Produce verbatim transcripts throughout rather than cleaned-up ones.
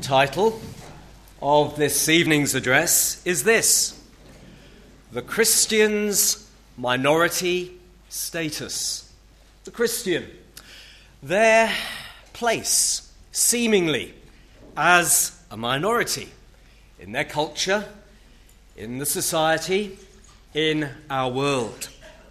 title of this evening's address is this: The Christian's Minority Status. The Christian, their place, seemingly, as a minority in their culture, in the society, in our world.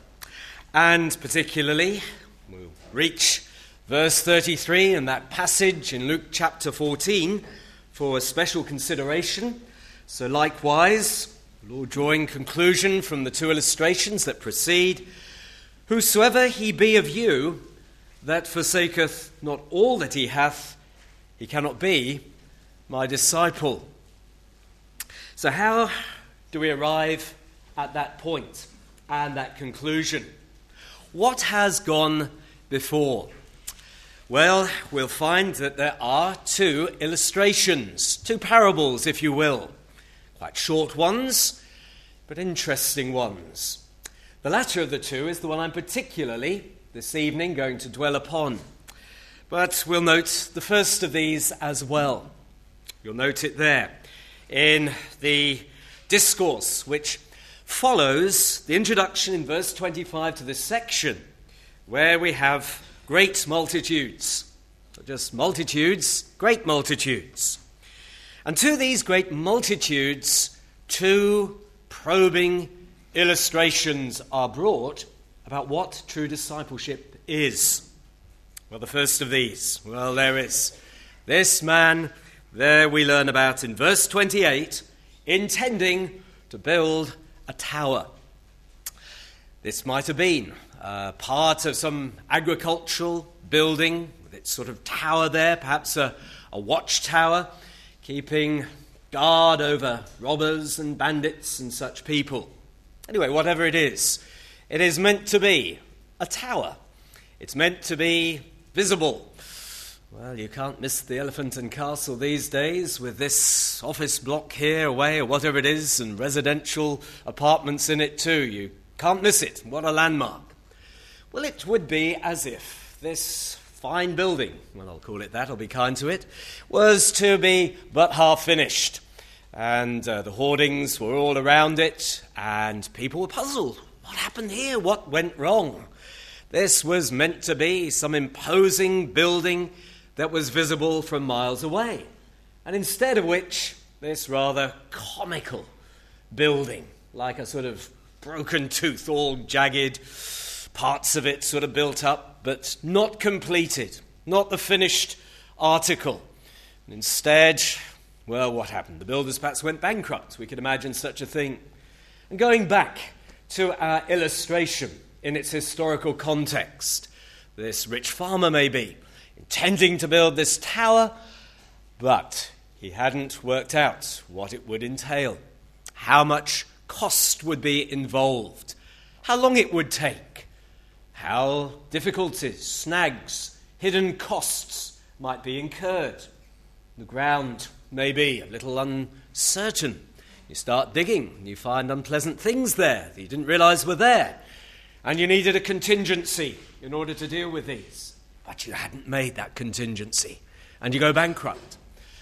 And particularly, we'll reach verse thirty-three in that passage in Luke chapter fourteen for a special consideration. So likewise, Lord, drawing conclusion from the two illustrations that precede, whosoever he be of you that forsaketh not all that he hath, he cannot be my disciple. So how do we arrive at that point and that conclusion? What has gone before? Well, we'll find that there are two illustrations, two parables, if you will. Quite short ones, but interesting ones. The latter of the two is the one I'm particularly, this evening, going to dwell upon. But we'll note the first of these as well. You'll note it there in the discourse which follows the introduction in verse twenty-five to this section, where we have great multitudes. Not just multitudes, great multitudes. And to these great multitudes, two probing illustrations are brought about what true discipleship is. Well, the first of these, well, there is this man, there we learn about in verse twenty-eight, intending to build a tower. This might have been uh, part of some agricultural building with its sort of tower there, perhaps a, a watchtower, keeping guard over robbers and bandits and such people. Anyway, whatever it is, it is meant to be a tower. It's meant to be visible. Well, you can't miss the Elephant and Castle these days with this office block here away or whatever it is, and residential apartments in it too. You can't miss it. What a landmark. Well, it would be as if this fine building, well, I'll call it that, I'll be kind to it, was to be but half finished. And uh, the hoardings were all around it, and people were puzzled. What happened here? What went wrong? This was meant to be some imposing building that was visible from miles away. And instead of which, this rather comical building, like a sort of broken tooth, all jagged, parts of it sort of built up, but not completed, not the finished article. And instead, well, what happened? The builders perhaps went bankrupt. We could imagine such a thing. And going back to our illustration in its historical context, this rich farmer maybe intending to build this tower, but he hadn't worked out what it would entail, how much cost would be involved, how long it would take, how difficulties, snags, hidden costs might be incurred. The ground may be a little uncertain. You start digging, you find unpleasant things there that you didn't realize were there, and you needed a contingency in order to deal with these. But you hadn't made that contingency, and you go bankrupt.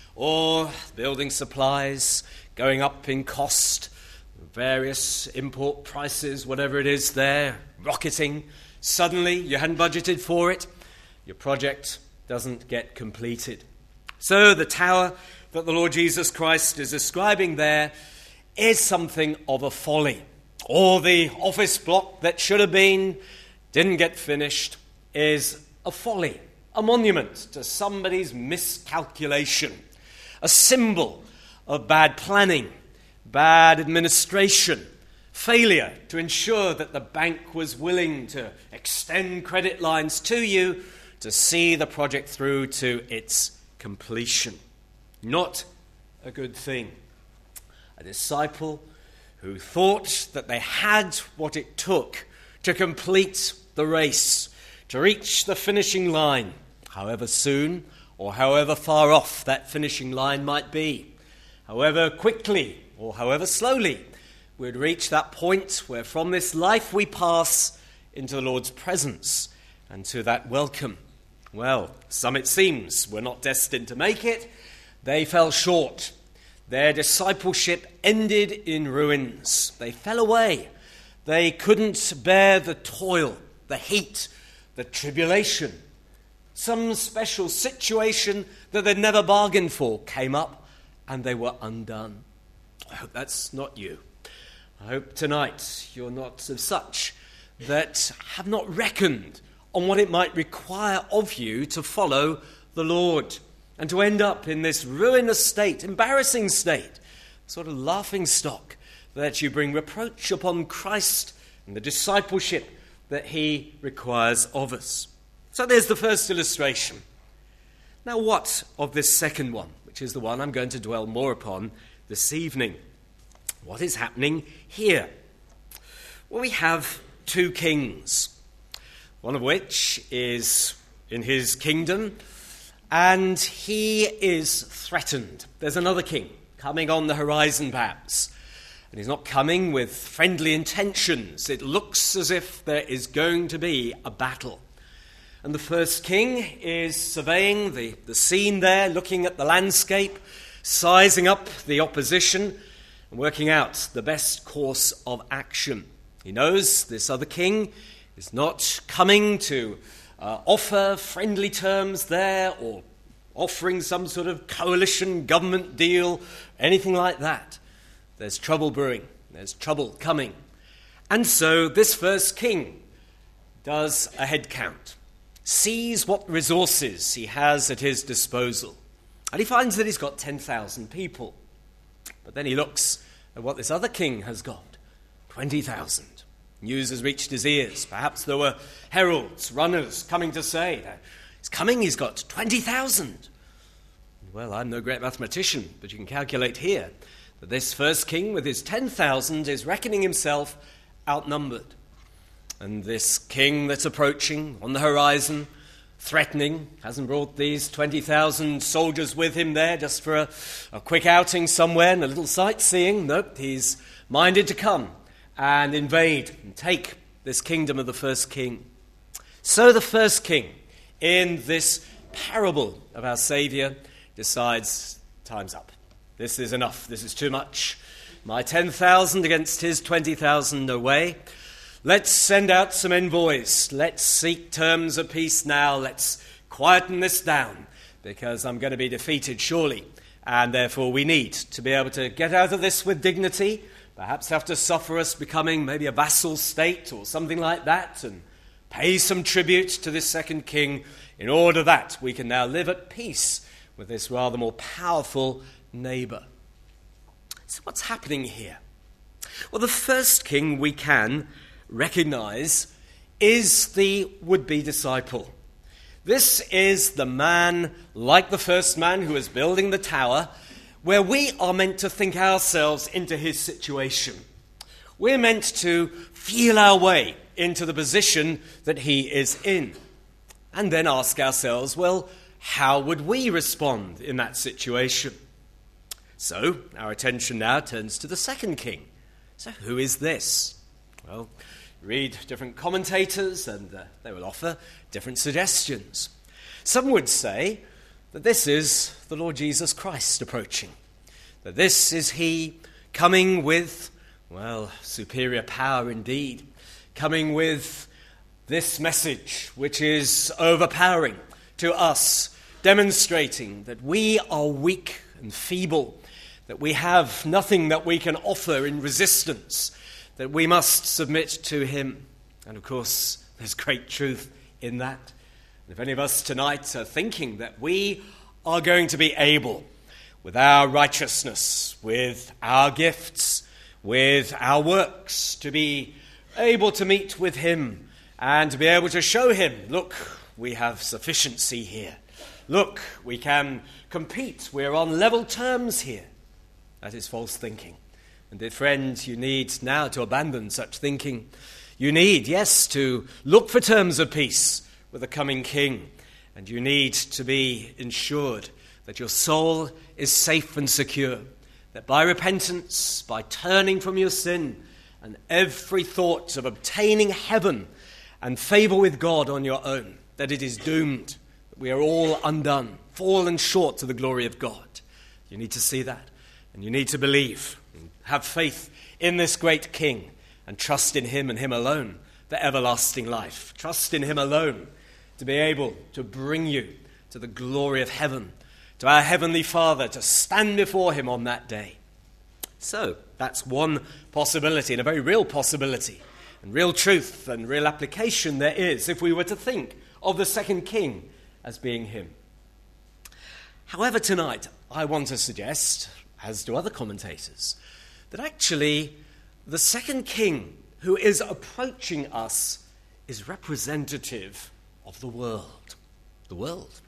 Or building supplies going up in cost, various import prices, whatever it is there, rocketing. Suddenly, you hadn't budgeted for it. Your project doesn't get completed. So the tower that the Lord Jesus Christ is describing there is something of a folly. Or the office block that should have been, didn't get finished, is a folly, a monument to somebody's miscalculation, a symbol of bad planning, bad administration, failure to ensure that the bank was willing to extend credit lines to you to see the project through to its completion. Not a good thing. A disciple who thought that they had what it took to complete the race, to reach the finishing line, however soon or however far off that finishing line might be, however quickly or however slowly we'd reach that point where from this life we pass into the Lord's presence and to that welcome. Well, some it seems were not destined to make it, They fell short. Their discipleship ended in ruins. They fell away. They couldn't bear the toil, the heat, the tribulation. Some special situation that they'd never bargained for came up and they were undone. I hope that's not you. I hope tonight you're not of such that have not reckoned on what it might require of you to follow the Lord and to end up in this ruinous state, embarrassing state, sort of laughing stock, that you bring reproach upon Christ and the discipleship that he requires of us. So there's the first illustration. Now what of this second one, which is the one I'm going to dwell more upon this evening? What is happening here? Well, we have two kings, one of which is in his kingdom, and he is threatened. There's another king coming on the horizon, perhaps, and he's not coming with friendly intentions. It looks as if there is going to be a battle. And the first king is surveying the, the scene there, looking at the landscape, sizing up the opposition, and working out the best course of action. He knows this other king is not coming to uh, offer friendly terms there or offering some sort of coalition government deal, anything like that. There's trouble brewing. There's trouble coming. And so this first king does a head count, sees what resources he has at his disposal, and he finds that he's got ten thousand people. But then he looks at what this other king has got, twenty thousand. News has reached his ears. Perhaps there were heralds, runners coming to say, he's coming, he's got twenty thousand. Well, I'm no great mathematician, but you can calculate here that this first king with his ten thousand is reckoning himself outnumbered. And this king that's approaching on the horizon, threatening, hasn't brought these twenty thousand soldiers with him there just for a, a quick outing somewhere and a little sightseeing. Nope, he's minded to come and invade and take this kingdom of the first king. So the first king in this parable of our Saviour decides, time's up. This is enough. This is too much. My ten thousand against his twenty thousand, no way. Let's send out some envoys. Let's seek terms of peace now. Let's quieten this down, because I'm going to be defeated surely, and therefore we need to be able to get out of this with dignity, perhaps have to suffer us becoming maybe a vassal state or something like that, and pay some tribute to this second king in order that we can now live at peace with this rather more powerful neighbour. So what's happening here? Well, the first king we can recognize is the would-be disciple. This is the man, like the first man who is building the tower, where we are meant to think ourselves into his situation. We're meant to feel our way into the position that he is in, and then ask ourselves, well, how would we respond in that situation? So our attention now turns to the second king. So who is this? Well, read different commentators and uh, they will offer different suggestions. Some would say that this is the Lord Jesus Christ approaching, that this is he coming with, well, superior power indeed, coming with this message which is overpowering to us, demonstrating that we are weak and feeble, that we have nothing that we can offer in resistance, that we must submit to him. And of course, there's great truth in that. And if any of us tonight are thinking that we are going to be able, with our righteousness, with our gifts, with our works, to be able to meet with him and to be able to show him, look, we have sufficiency here. Look, we can compete. We're on level terms here. That is false thinking. And dear friend, you need now to abandon such thinking. You need, yes, to look for terms of peace with the coming king. And you need to be ensured that your soul is safe and secure. That by repentance, by turning from your sin, and every thought of obtaining heaven and favour with God on your own, that it is doomed. That we are all undone, fallen short to the glory of God. You need to see that, and you need to believe, and have faith in this great King, and trust in him and him alone for everlasting life. Trust in him alone to be able to bring you to the glory of heaven, to our Heavenly Father, to stand before him on that day. So, that's one possibility, and a very real possibility, and real truth and real application there is if we were to think of the second king as being him. However, tonight, I want to suggest, as do other commentators, that actually the second king who is approaching us is representative of the world. The world.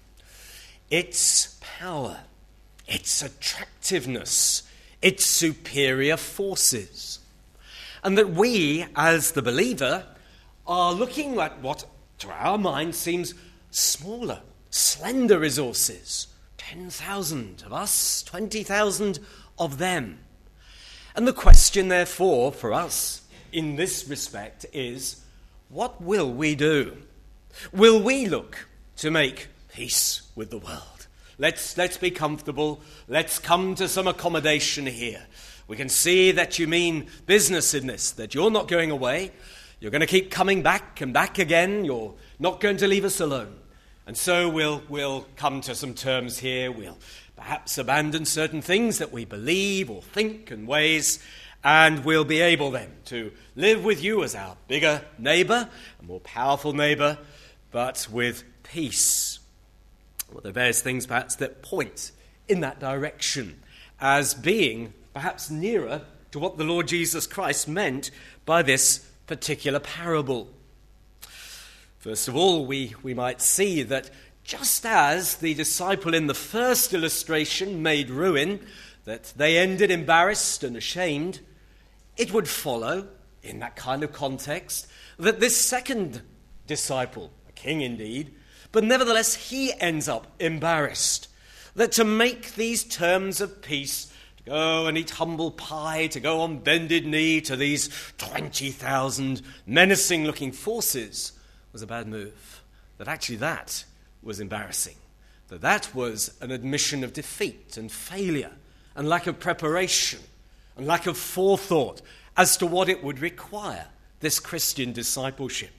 Its power, its attractiveness, its superior forces. And that we, as the believer, are looking at what to our mind seems smaller, slender resources. ten thousand of us, twenty thousand of them. And the question, therefore, for us in this respect is, what will we do? Will we look to make peace with the world? Let's, let's be comfortable. Let's come to some accommodation here. We can see that you mean business in this, that you're not going away. You're going to keep coming back and back again. You're not going to leave us alone. And so we'll, we'll come to some terms here. We'll perhaps abandon certain things that we believe or think and ways, and we'll be able then to live with you as our bigger neighbour, a more powerful neighbour, but with peace. Well, there are various things perhaps that point in that direction as being perhaps nearer to what the Lord Jesus Christ meant by this particular parable. First of all, we, we might see that just as the disciple in the first illustration made ruin, that they ended embarrassed and ashamed, it would follow, in that kind of context, that this second disciple, a king indeed, but nevertheless he ends up embarrassed. That to make these terms of peace, to go and eat humble pie, to go on bended knee to these twenty thousand menacing-looking forces, was a bad move. That actually that was embarrassing. That that was an admission of defeat and failure and lack of preparation and lack of forethought as to what it would require, this Christian discipleship.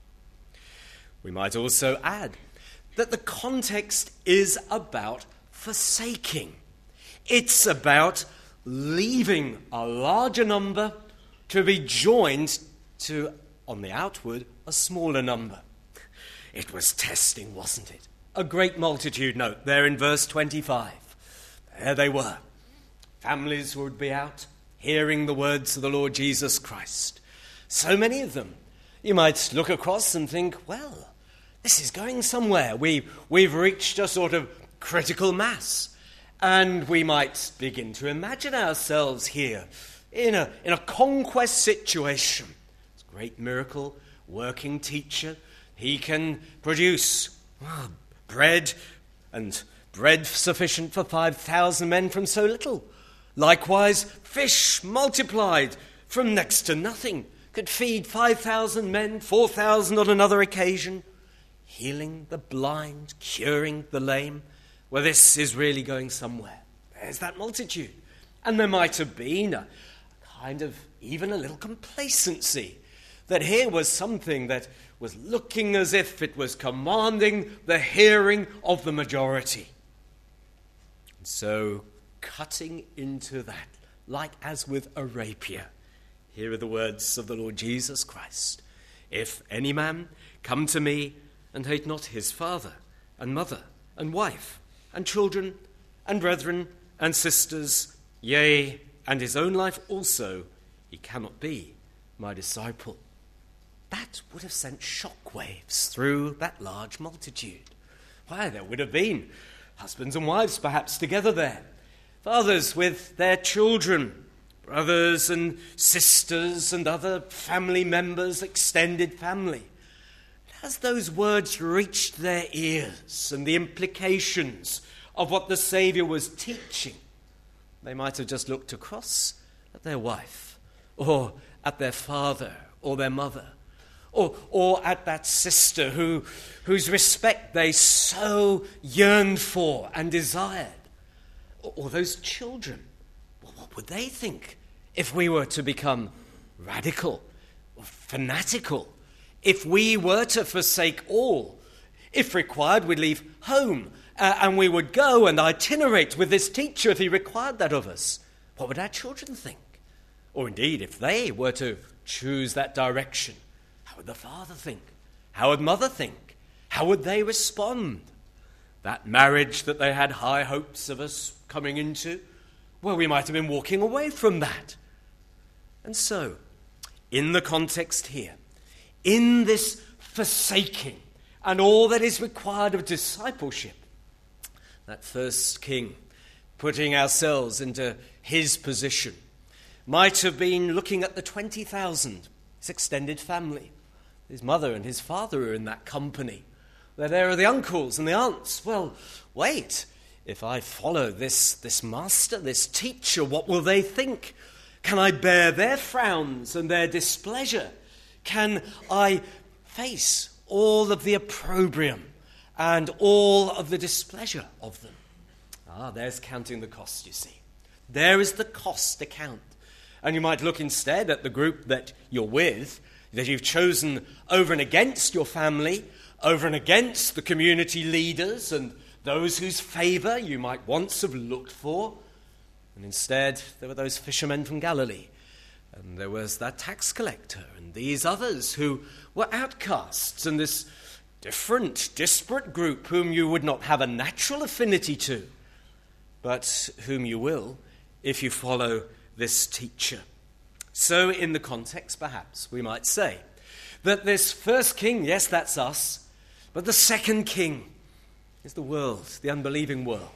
We might also add that the context is about forsaking. It's about leaving a larger number to be joined to, on the outward, a smaller number. It was testing, wasn't it? A great multitude, note, there in verse twenty-five. There they were. Families would be out, hearing the words of the Lord Jesus Christ. So many of them. You might look across and think, well, this is going somewhere. We, we've reached a sort of critical mass. And we might begin to imagine ourselves here in a, in a conquest situation. It's a great miracle, working teacher. He can produce well, bread, and bread sufficient for five thousand men from so little. Likewise, fish multiplied from next to nothing. Could feed five thousand men, four thousand on another occasion. Healing the blind, curing the lame. Well, this is really going somewhere. There's that multitude. And there might have been a kind of even a little complacency that here was something that was looking as if it was commanding the hearing of the majority. And so, cutting into that, like as with a rapier, here are the words of the Lord Jesus Christ. If any man come to me and hate not his father and mother and wife and children and brethren and sisters, yea, and his own life also, he cannot be my disciple. That would have sent shockwaves through that large multitude. Why, there would have been husbands and wives perhaps together there, fathers with their children, brothers and sisters and other family members, extended family. As those words reached their ears and the implications of what the Saviour was teaching, they might have just looked across at their wife or at their father or their mother or, or at that sister who, whose respect they so yearned for and desired, Or, or those children, well, what would they think if we were to become radical or fanatical? If we were to forsake all? If required, we'd leave home uh, and we would go and itinerate with this teacher if he required that of us. What would our children think? Or indeed, if they were to choose that direction, how would the father think? How would mother think? How would they respond? That marriage that they had high hopes of us coming into, well, we might have been walking away from that. And so, in the context here, in this forsaking and all that is required of discipleship, that first king, putting ourselves into his position, might have been looking at the twenty thousand, his extended family. His mother and his father are in that company. There are the uncles and the aunts. Well, wait, if I follow this, this master, this teacher, what will they think? Can I bear their frowns and their displeasure? Can I face all of the opprobrium and all of the displeasure of them? Ah, there's counting the cost, you see. There is the cost account. And you might look instead at the group that you're with, that you've chosen over and against your family, over and against the community leaders and those whose favour you might once have looked for. And instead, there were those fishermen from Galilee, and there was that tax collector, and these others who were outcasts, and this different, disparate group whom you would not have a natural affinity to, but whom you will if you follow this teacher. So in the context, perhaps, we might say that this first king, yes, that's us, but the second king is the world, the unbelieving world,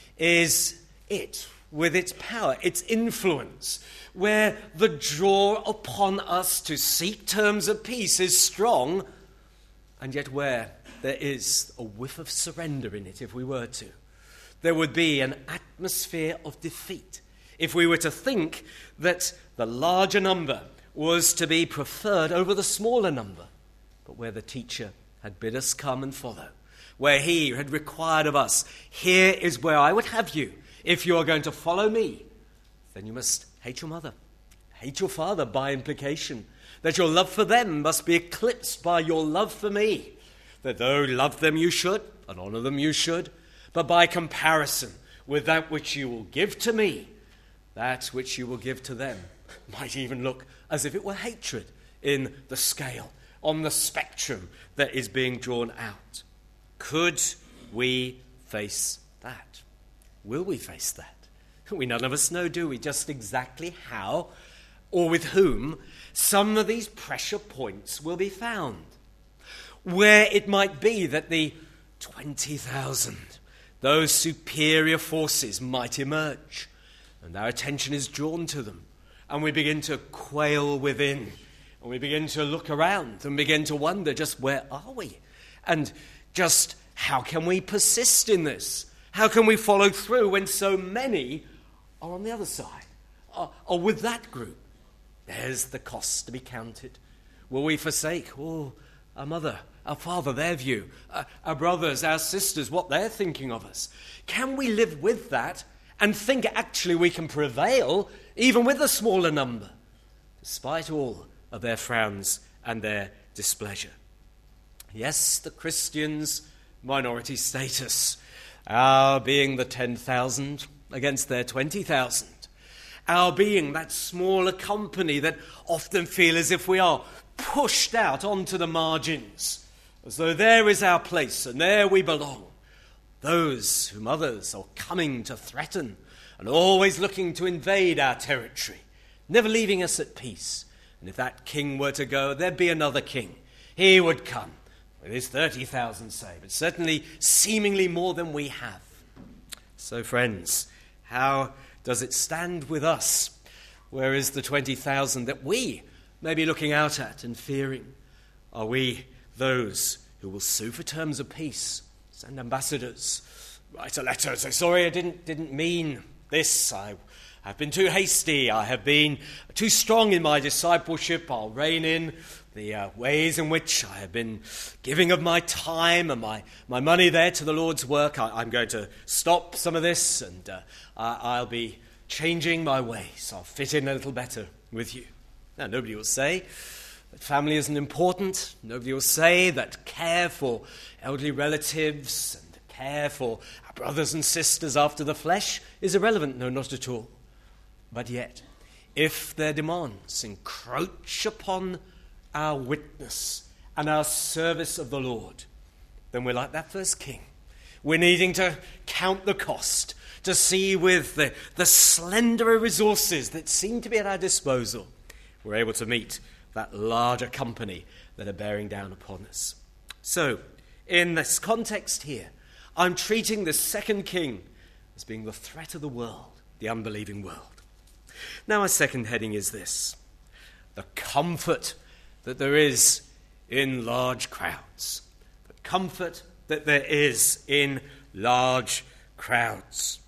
is it, with its power, its influence, where the draw upon us to seek terms of peace is strong, and yet where there is a whiff of surrender in it if we were to. There would be an atmosphere of defeat if we were to think that the larger number was to be preferred over the smaller number, but where the teacher had bid us come and follow, where he had required of us, here is where I would have you. If you are going to follow me, then you must hate your mother, hate your father by implication, that your love for them must be eclipsed by your love for me, that though love them you should, and honour them you should, but by comparison with that which you will give to me, that which you will give to them might even look as if it were hatred in the scale, on the spectrum that is being drawn out. Could we face that? Will we face that? We none of us know, do we, just exactly how or with whom some of these pressure points will be found. Where it might be that the twenty thousand, those superior forces might emerge, and our attention is drawn to them, and we begin to quail within, and we begin to look around and begin to wonder, just where are we? And just how can we persist in this? How can we follow through when so many are on the other side, are, are with that group? There's the cost to be counted. Will we forsake, oh, our mother, our father, their view, uh, our brothers, our sisters, what they're thinking of us? Can we live with that and think actually we can prevail even with a smaller number, despite all of their frowns and their displeasure? Yes, the Christians' minority status, our being the ten thousand against their twenty thousand, our being that smaller company that often feel as if we are pushed out onto the margins, as though there is our place and there we belong. Those whom others are coming to threaten and always looking to invade our territory, never leaving us at peace. And if that king were to go, there'd be another king. He would come with his thirty thousand, say, but certainly seemingly more than we have. So, friends, how does it stand with us? Where is the twenty thousand that we may be looking out at and fearing? Are we those who will sue for terms of peace, send ambassadors, write a letter, say, sorry, I didn't, didn't mean this, I have been too hasty, I have been too strong in my discipleship, I'll rein in the uh, ways in which I have been giving of my time and my, my money there to the Lord's work. I, I'm going to stop some of this, and uh, I, I'll be changing my ways. I'll fit in a little better with you. Now, nobody will say that family isn't important. Nobody will say that care for elderly relatives and care for our brothers and sisters after the flesh is irrelevant. No, not at all. But yet, if their demands encroach upon our witness and our service of the Lord, then we're like that first king. We're needing to count the cost, to see with the, the slender resources that seem to be at our disposal, we're able to meet that larger company that are bearing down upon us. So, in this context here, I'm treating the second king as being the threat of the world, the unbelieving world. Now, our second heading is this: the comfort that there is in large crowds. The comfort that there is in large crowds.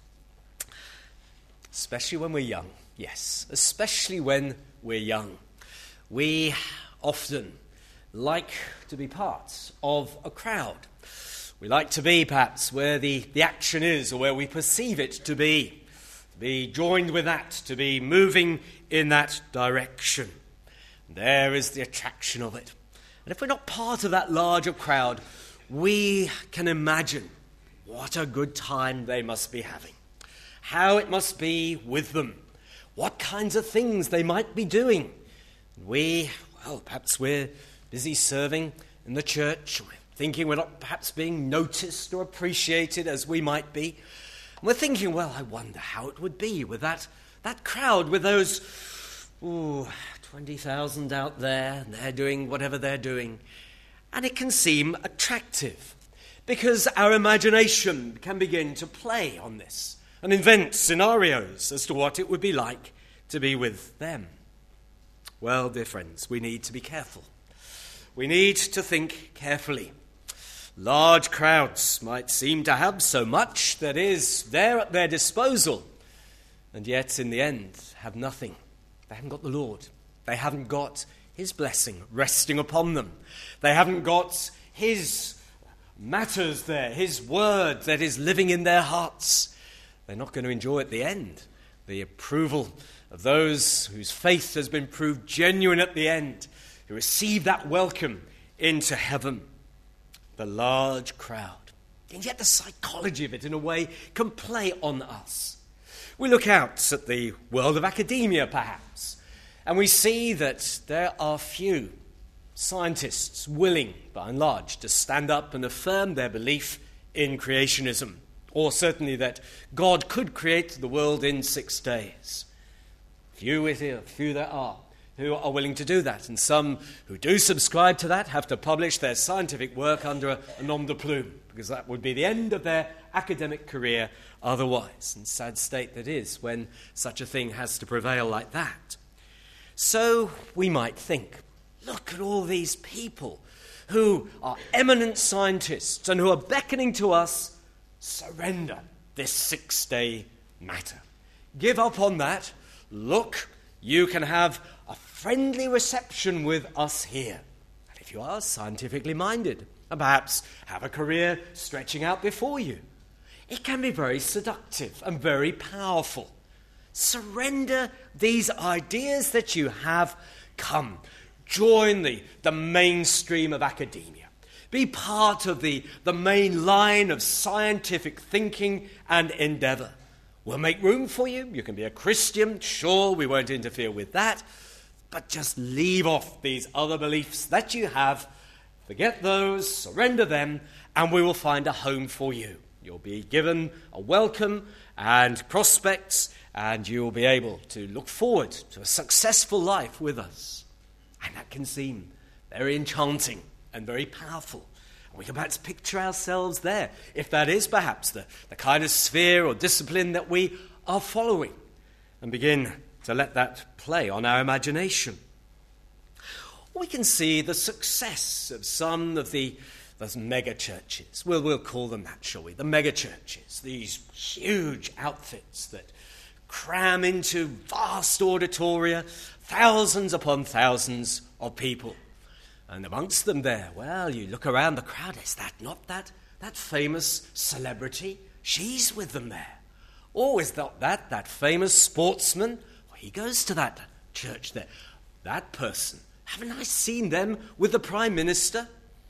Especially when we're young, yes, especially when we're young. We often like to be part of a crowd. We like to be perhaps where the, the action is, or where we perceive it to be. To be joined with that, to be moving in that direction. There is the attraction of it. And if we're not part of that larger crowd, we can imagine what a good time they must be having. How it must be with them. What kinds of things they might be doing. We, well, perhaps we're busy serving in the church. We're thinking we're not perhaps being noticed or appreciated as we might be. And we're thinking, well, I wonder how it would be with that, that crowd, with those ooh, twenty thousand out there, and they're doing whatever they're doing. And it can seem attractive, because our imagination can begin to play on this and invent scenarios as to what it would be like to be with them. Well, dear friends, we need to be careful. We need to think carefully. Large crowds might seem to have so much that is there at their disposal, and yet in the end have nothing. They haven't got the Lord. They haven't got his blessing resting upon them. They haven't got his matters there, his word that is living in their hearts. They're not going to enjoy at the end the approval of those whose faith has been proved genuine at the end, who receive that welcome into heaven. The large crowd. And yet the psychology of it, in a way, can play on us. We look out at the world of academia, perhaps, and we see that there are few scientists willing, by and large, to stand up and affirm their belief in creationism, or certainly that God could create the world in six days. Few it is, few there are who are willing to do that, and some who do subscribe to that have to publish their scientific work under a, a nom de plume, because that would be the end of their academic career otherwise. And sad state that is when such a thing has to prevail like that. So we might think, look at all these people who are eminent scientists and who are beckoning to us, surrender this six-day matter. Give up on that. Look, you can have a friendly reception with us here. And if you are scientifically minded, and perhaps have a career stretching out before you, it can be very seductive and very powerful. Surrender these ideas that you have. Come, join the, the mainstream of academia. Be part of the, the main line of scientific thinking and endeavour. We'll make room for you. You can be a Christian. Sure, we won't interfere with that. But just leave off these other beliefs that you have. Forget those, surrender them, and we will find a home for you. You'll be given a welcome and prospects, and you'll be able to look forward to a successful life with us. And that can seem very enchanting and very powerful. We can perhaps picture ourselves there, if that is perhaps the, the kind of sphere or discipline that we are following, and begin to let that play on our imagination. We can see the success of some of the those mega churches. We'll, we'll call them that, shall we? The mega churches, these huge outfits that cram into vast auditoria, thousands upon thousands of people. And amongst them there, well, you look around the crowd, is that not that, that famous celebrity? She's with them there. Or is that that, that famous sportsman? Well, he goes to that church there. That person, haven't I seen them with the Prime Minister?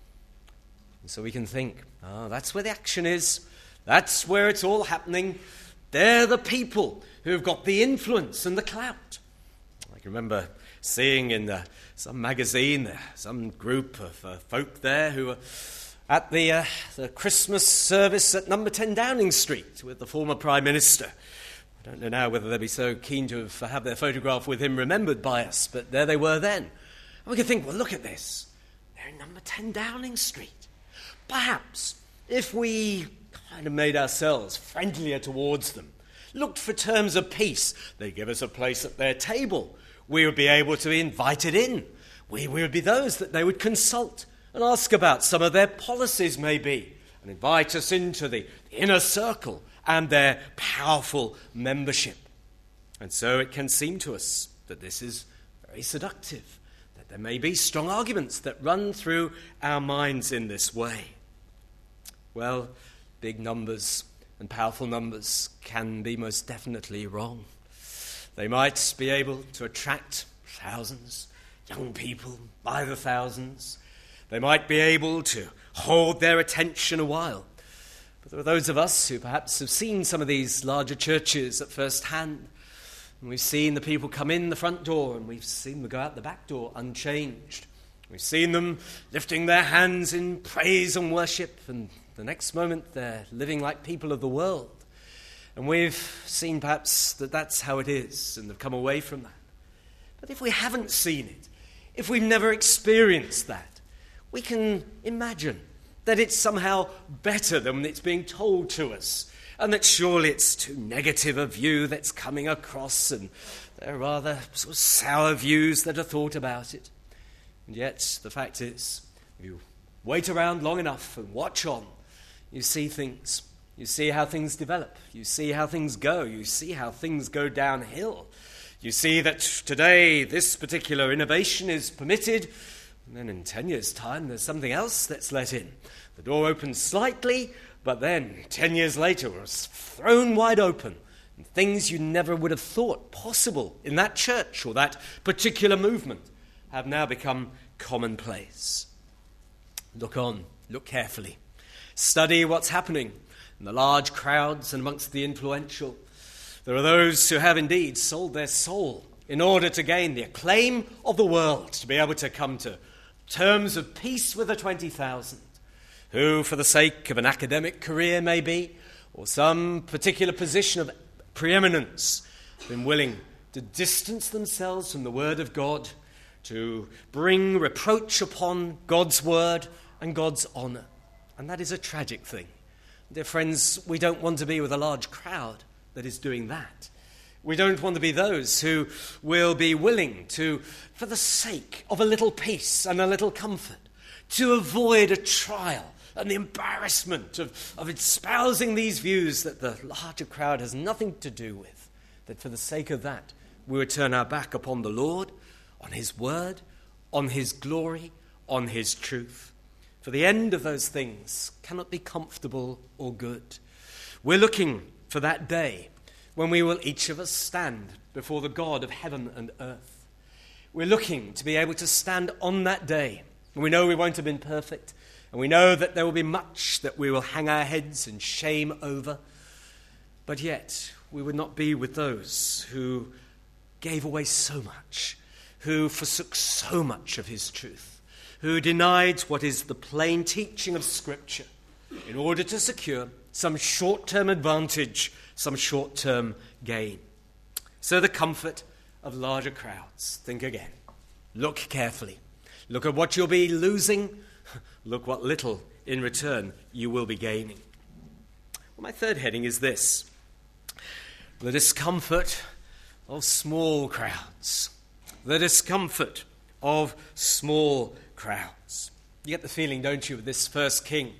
And so we can think, oh, that's where the action is. That's where it's all happening. They're the people who've got the influence and the clout. I can remember seeing in uh, some magazine, uh, some group of uh, folk there who were at the, uh, the Christmas service at number ten Downing Street with the former Prime Minister. I don't know now whether they'd be so keen to have, have their photograph with him remembered by us, but there they were then. And we could think, well, look at this. They're in number ten Downing Street. Perhaps if we kind of made ourselves friendlier towards them, looked for terms of peace, they'd give us a place at their table. We would be able to be invited in. We, we would be those that they would consult and ask about some of their policies maybe, and invite us into the inner circle and their powerful membership. And so it can seem to us that this is very seductive, that there may be strong arguments that run through our minds in this way. Well, big numbers and powerful numbers can be most definitely wrong. They might be able to attract thousands, young people by the thousands. They might be able to hold their attention a while. But there are those of us who perhaps have seen some of these larger churches at first hand. And we've seen the people come in the front door and we've seen them go out the back door unchanged. We've seen them lifting their hands in praise and worship, and the next moment they're living like people of the world. And we've seen perhaps that that's how it is and have come away from that. But if we haven't seen it, if we've never experienced that, we can imagine that it's somehow better than it's being told to us, and that surely it's too negative a view that's coming across, and there are rather sort of sour views that are thought about it. And yet the fact is, you wait around long enough and watch on, you see things. You see how things develop. You see how things go. You see how things go downhill. You see that today this particular innovation is permitted, and then in ten years' time there's something else that's let in. The door opens slightly, but then ten years later it's thrown wide open. And things you never would have thought possible in that church or that particular movement have now become commonplace. Look on, look carefully. Study what's happening in the large crowds and amongst the influential. There are those who have indeed sold their soul in order to gain the acclaim of the world, to be able to come to terms of peace with the twenty thousand, who, for the sake of an academic career maybe, or some particular position of preeminence, have been willing to distance themselves from the Word of God, to bring reproach upon God's Word and God's honour. And that is a tragic thing. Dear friends, we don't want to be with a large crowd that is doing that. We don't want to be those who will be willing to, for the sake of a little peace and a little comfort, to avoid a trial and the embarrassment of, of espousing these views that the larger crowd has nothing to do with, that for the sake of that, we would turn our back upon the Lord, on his word, on his glory, on his truth. For the end of those things cannot be comfortable or good. We're looking for that day when we will each of us stand before the God of heaven and earth. We're looking to be able to stand on that day. And we know we won't have been perfect. And we know that there will be much that we will hang our heads in shame over. But yet, we would not be with those who gave away so much, who forsook so much of his truth, who denied what is the plain teaching of Scripture in order to secure some short-term advantage, some short-term gain. So the comfort of larger crowds. Think again. Look carefully. Look at what you'll be losing. Look what little in return you will be gaining. Well, my third heading is this: the discomfort of small crowds. The discomfort of small crowds. You get the feeling, don't you, of this first king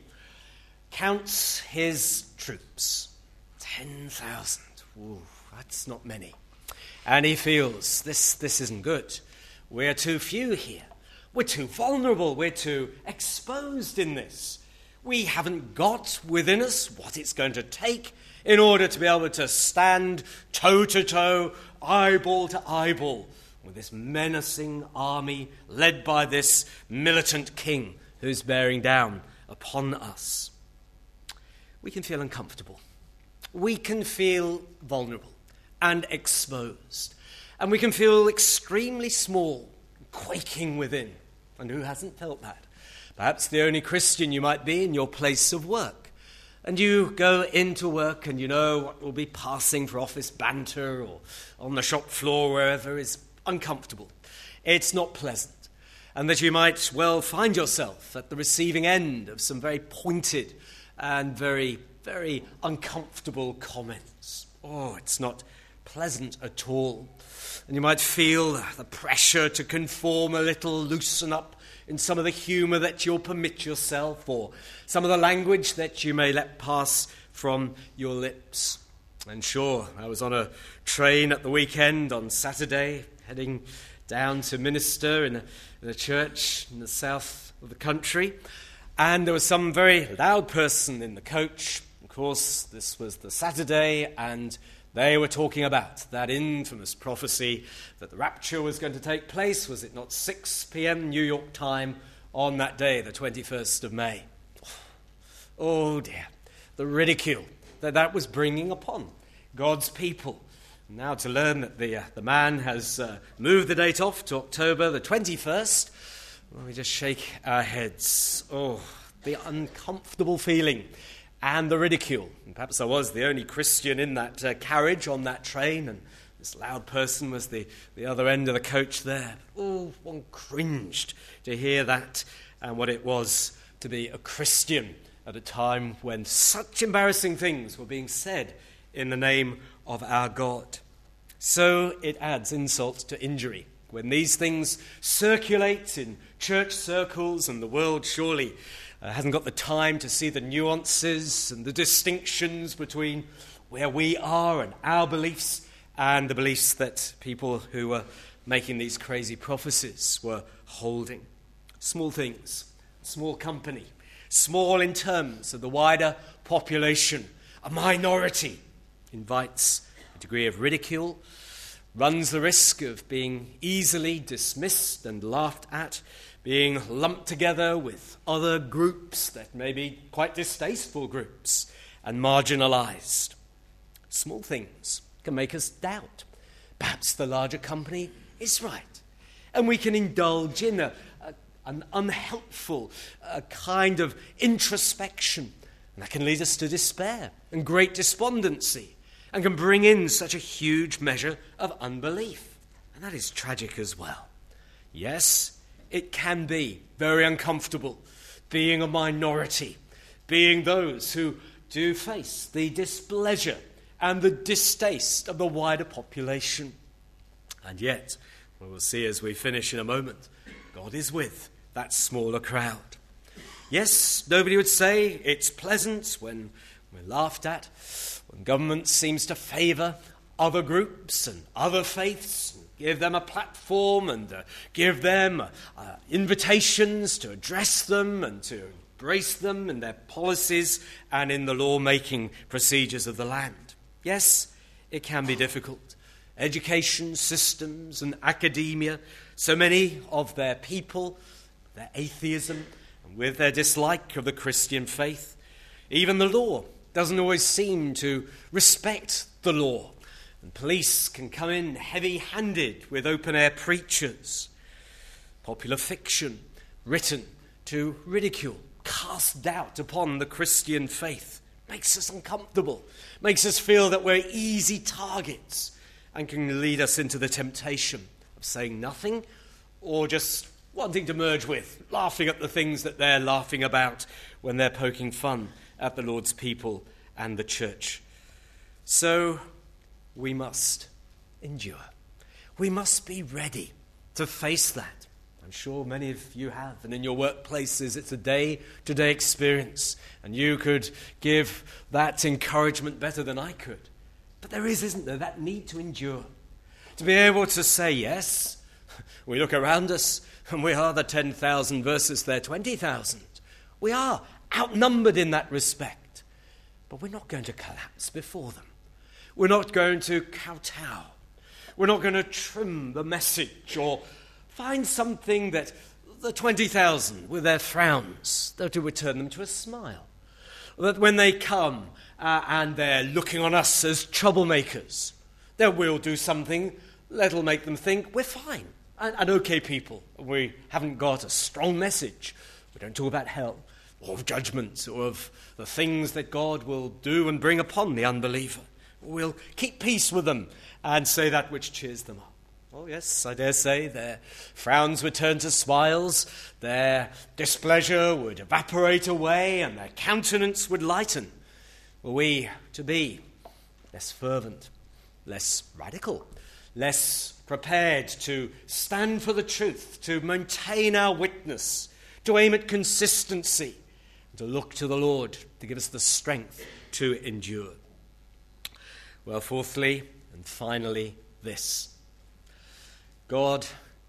counts his troops. ten thousand. Ooh, that's not many. And he feels, this, this isn't good. We're too few here. We're too vulnerable. We're too exposed in this. We haven't got within us what it's going to take in order to be able to stand toe to toe, eyeball to eyeball with this menacing army led by this militant king who's bearing down upon us. We can feel uncomfortable. We can feel vulnerable and exposed. And we can feel extremely small, quaking within. And who hasn't felt that? Perhaps the only Christian you might be in your place of work. And you go into work and you know what will be passing for office banter or on the shop floor, wherever, is uncomfortable. It's not pleasant. And that you might well find yourself at the receiving end of some very pointed and very, very uncomfortable comments. Oh, it's not pleasant at all. And you might feel the pressure to conform a little, loosen up in some of the humour that you'll permit yourself, or some of the language that you may let pass from your lips. And sure, I was on a train at the weekend on Saturday, heading down to minister in a, in a church in the south of the country, and there was some very loud person in the coach. Of course, this was the Saturday, and they were talking about that infamous prophecy that the rapture was going to take place. Was it not six p.m. New York time on that day, the twenty-first of May? Oh dear, the ridicule that that was bringing upon God's people. Now to learn that the, uh, the man has uh, moved the date off to October the twenty-first, well, we just shake our heads. Oh, the uncomfortable feeling. And the ridicule. And perhaps I was the only Christian in that uh, carriage on that train, and this loud person was the, the other end of the coach there. Oh, one cringed to hear that and what it was to be a Christian at a time when such embarrassing things were being said in the name of our God. So it adds insult to injury. When these things circulate in church circles, and the world surely Uh, hasn't got the time to see the nuances and the distinctions between where we are and our beliefs and the beliefs that people who were making these crazy prophecies were holding. Small things, small company, small in terms of the wider population, a minority invites a degree of ridicule, runs the risk of being easily dismissed and laughed at, being lumped together with other groups that may be quite distasteful groups, and marginalized. Small things can make us doubt. Perhaps the larger company is right. And we can indulge in a, a, an unhelpful a kind of introspection. And that can lead us to despair and great despondency, and can bring in such a huge measure of unbelief. And that is tragic as well. Yes, it can be very uncomfortable being a minority, being those who do face the displeasure and the distaste of the wider population. And yet, we will see as we finish in a moment, God is with that smaller crowd. Yes, nobody would say it's pleasant when we're laughed at, when government seems to favour other groups and other faiths, give them a platform and uh, give them uh, uh, invitations to address them and to embrace them in their policies and in the law-making procedures of the land. Yes, it can be difficult. Education systems and academia, so many of their people, their atheism, and with their dislike of the Christian faith, even the law doesn't always seem to respect the law. And police can come in heavy-handed with open-air preachers. Popular fiction written to ridicule, cast doubt upon the Christian faith, makes us uncomfortable, makes us feel that we're easy targets, and can lead us into the temptation of saying nothing or just wanting to merge with, laughing at the things that they're laughing about when they're poking fun at the Lord's people and the church. So we must endure. We must be ready to face that. I'm sure many of you have, and in your workplaces it's a day-to-day experience, and you could give that encouragement better than I could. But there is, isn't there, that need to endure, to be able to say yes. We look around us And we are the ten thousand versus their twenty thousand. We are outnumbered in that respect. But we're not going to collapse before them. We're not going to kowtow. We're not going to trim the message or find something that the twenty thousand with their frowns, they're to return them to a smile. That when they come uh, and they're looking on us as troublemakers, that we'll do something that'll make them think we're fine and, and okay people. We haven't got a strong message. We don't talk about hell or of judgment or of the things that God will do and bring upon the unbeliever. We'll keep peace with them and say that which cheers them up. Oh yes, I dare say their frowns would turn to smiles, their displeasure would evaporate away, and their countenance would lighten. Were we to be less fervent, less radical, less prepared to stand for the truth, to maintain our witness, to aim at consistency, to look to the Lord to give us the strength to endure. Well, fourthly and finally, this. God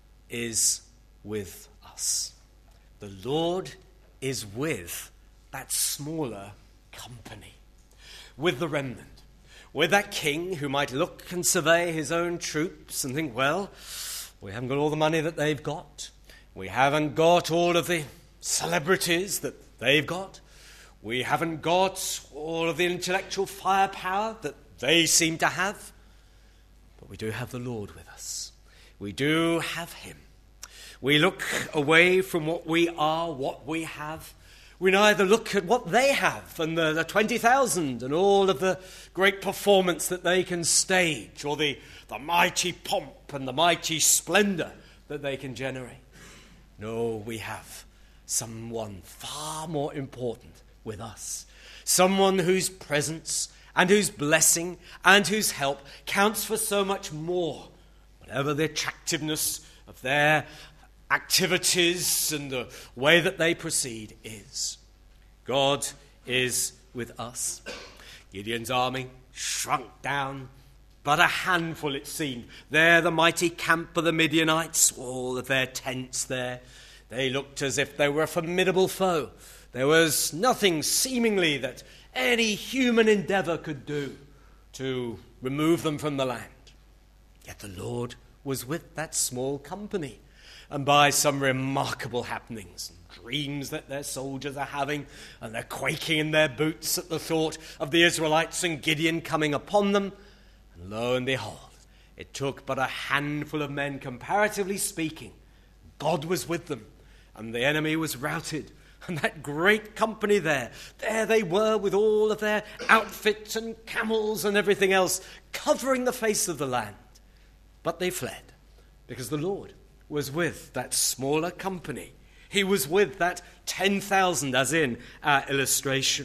is with us. The Lord is with that smaller company, with the remnant, with that king who might look and survey his own troops and think, well, we haven't got all the money that they've got. We haven't got all of the celebrities that they've got. We haven't got all of the intellectual firepower that they seem to have. But we do have the Lord with us. We do have him. We look away from what we are, what we have. We neither look at what they have and the, the twenty thousand and all of the great performance that they can stage, or the, the mighty pomp and the mighty splendor that they can generate. No, we have someone far more important with us. Someone whose presence and whose blessing and whose help counts for so much more. Whatever the attractiveness of their activities and the way that they proceed is. God is with us. Gideon's army shrunk down, but a handful it seemed. There the mighty camp of the Midianites, all of their tents there. They looked as if they were a formidable foe. There was nothing seemingly that any human endeavor could do to remove them from the land. Yet the Lord was with that small company, and by some remarkable happenings and dreams that their soldiers are having, and they're quaking in their boots at the thought of the Israelites and Gideon coming upon them, and lo and behold, it took but a handful of men, comparatively speaking. God was with them, and the enemy was routed. And that great company there, there they were with all of their outfits and camels and everything else, covering the face of the land. But they fled, because the Lord was with that smaller company. He was with that ten thousand, as in our illustration.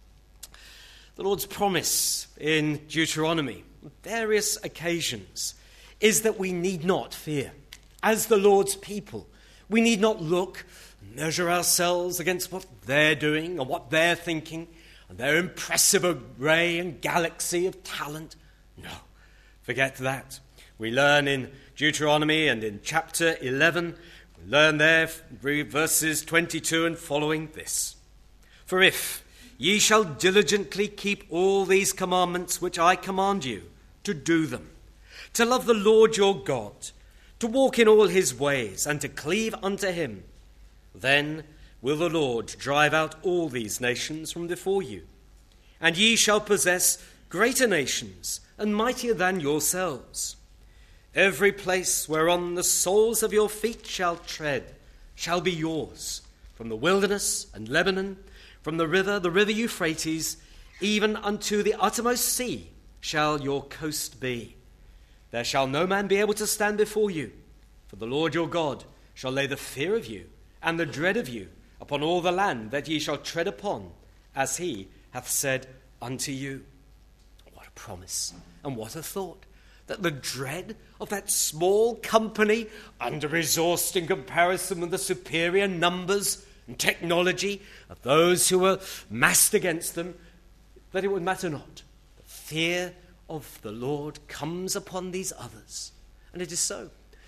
The Lord's promise in Deuteronomy, on various occasions, is that we need not fear. As the Lord's people, we need not look, measure ourselves against what they're doing or what they're thinking, and their impressive array and galaxy of talent. No, forget that. We learn in Deuteronomy and in chapter eleven, we learn there, verses twenty-two and following, this. For if ye shall diligently keep all these commandments which I command you, to do them, to love the Lord your God, to walk in all his ways, and to cleave unto him, then will the Lord drive out all these nations from before you, and ye shall possess greater nations and mightier than yourselves. Every place whereon the soles of your feet shall tread shall be yours, from the wilderness and Lebanon, from the river, the river Euphrates, even unto the uttermost sea shall your coast be. There shall no man be able to stand before you, for the Lord your God shall lay the fear of you and the dread of you upon all the land that ye shall tread upon, as he hath said unto you. What a promise, and what a thought, that the dread of that small company, under-resourced in comparison with the superior numbers and technology of those who were massed against them, that it would matter not. The fear of the Lord comes upon these others. And it is so.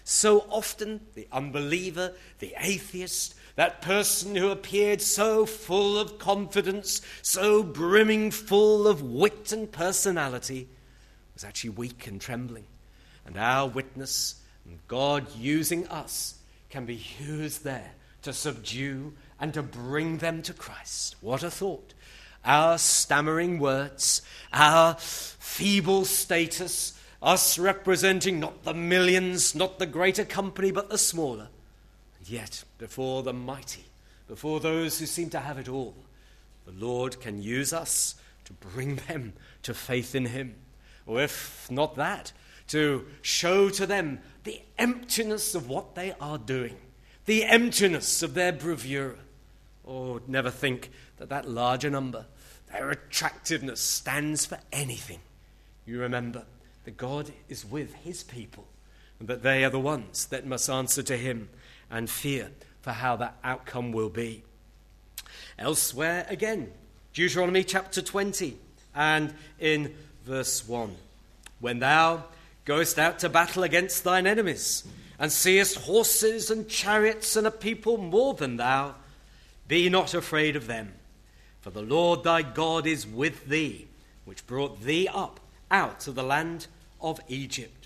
So often the unbeliever, the atheist, that person who appeared so full of confidence, so brimming full of wit and personality, was actually weak and trembling. And our witness, and God using us, can be used there to subdue and to bring them to Christ. What a thought. Our stammering words, our feeble status, us representing not the millions, not the greater company, but the smaller. And yet, before the mighty, before those who seem to have it all, the Lord can use us to bring them to faith in him. Or if not that, to show to them the emptiness of what they are doing, the emptiness of their bravura. Or never think that that larger number, their attractiveness, stands for anything. You remember that God is with his people, and that they are the ones that must answer to him and fear for how that outcome will be. Elsewhere again, Deuteronomy chapter twenty, and in verse one, when thou goest out to battle against thine enemies, and seest horses and chariots and a people more than thou, be not afraid of them, for the Lord thy God is with thee, which brought thee up out of the land of Egypt.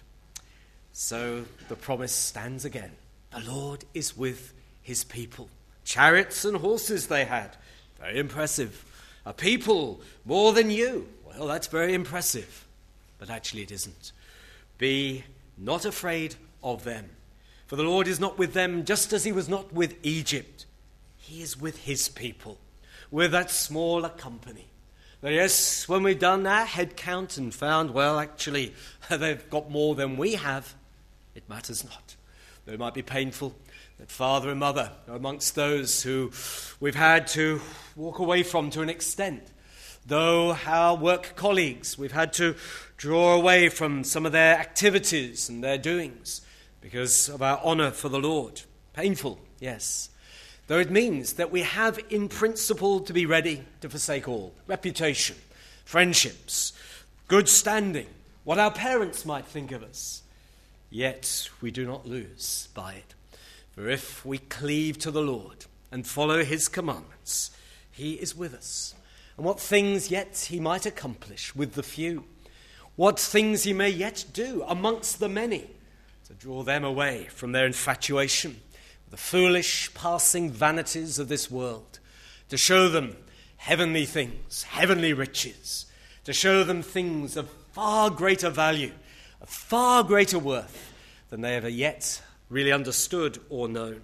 So the promise stands again. The Lord is with his people. Chariots and horses they had. Very impressive. A people more than you. Well, that's very impressive. But actually it isn't. Be not afraid of them. For the Lord is not with them just as he was not with Egypt. He is with his people, with that smaller company. But yes, when we've done our head count and found, well, actually, they've got more than we have, it matters not. Though it might be painful that father and mother are amongst those who we've had to walk away from to an extent. Though our work colleagues, we've had to draw away from some of their activities and their doings because of our honour for the Lord. Painful, yes. Though it means that we have in principle to be ready to forsake all. Reputation, friendships, good standing, what our parents might think of us. Yet we do not lose by it. For if we cleave to the Lord and follow his commandments, he is with us. And what things yet he might accomplish with the few, what things he may yet do amongst the many, to draw them away from their infatuation, the foolish passing vanities of this world, to show them heavenly things, heavenly riches, to show them things of far greater value, of far greater worth than they ever yet really understood or known.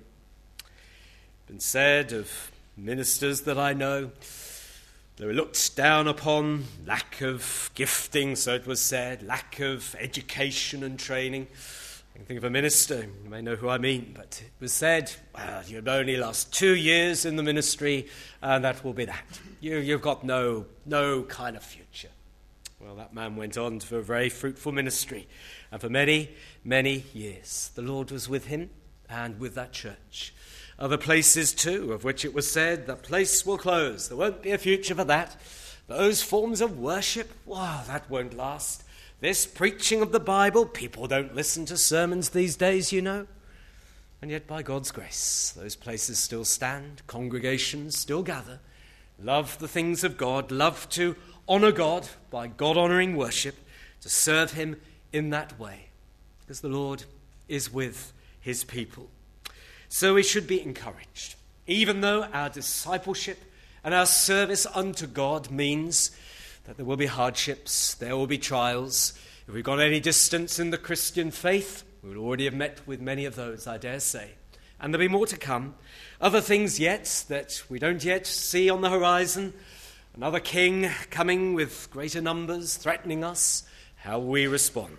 It's been said of ministers that I know, they were looked down upon, lack of gifting, so it was said, lack of education and training. I can think of a minister, you may know who I mean, but it was said, well, you've only last two years in the ministry, and that will be that. You, you've got no, no kind of future. Well, that man went on to a very fruitful ministry, and for many, many years, the Lord was with him and with that church. Other places too, of which it was said, that place will close. There won't be a future for that. Those forms of worship, wow, that won't last. This preaching of the Bible, people don't listen to sermons these days, you know. And yet, by God's grace, those places still stand, congregations still gather, love the things of God, love to honour God by God-honouring worship, to serve him in that way, because the Lord is with his people. So we should be encouraged, even though our discipleship and our service unto God means that there will be hardships, there will be trials. If we've got any distance in the Christian faith, we would already have met with many of those, I dare say. And there'll be more to come. Other things yet that we don't yet see on the horizon. Another king coming with greater numbers, threatening us. How will we respond?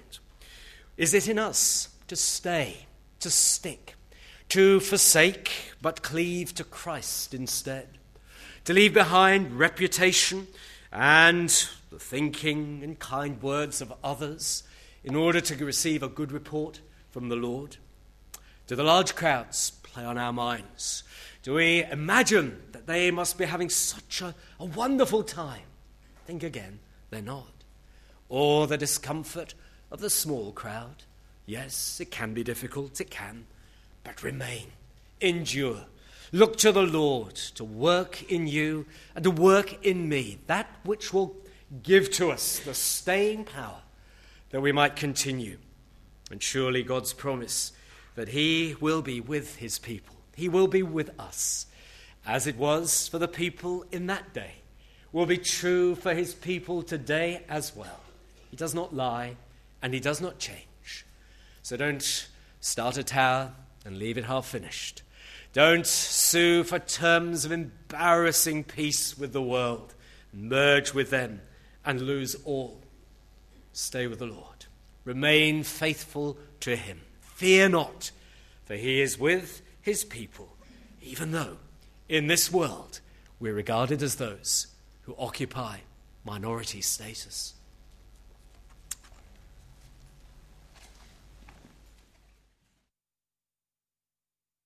Is it in us to stay, to stick, to forsake, but cleave to Christ instead? To leave behind reputation and the thinking and kind words of others in order to receive a good report from the Lord? Do the large crowds play on our minds? Do we imagine that they must be having such a, a wonderful time? Think again, they're not. Or the discomfort of the small crowd, Yes, it can be difficult, it can, but remain, endure. Look to the Lord to work in you and to work in me, that which will give to us the staying power that we might continue. And surely God's promise that he will be with his people, he will be with us, as it was for the people in that day, will be true for his people today as well. He does not lie and he does not change. So don't start a tower and leave it half finished. Don't sue for terms of embarrassing peace with the world, merge with them and lose all. Stay with the Lord. Remain faithful to him. Fear not, for he is with his people, even though in this world we're regarded as those who occupy minority status.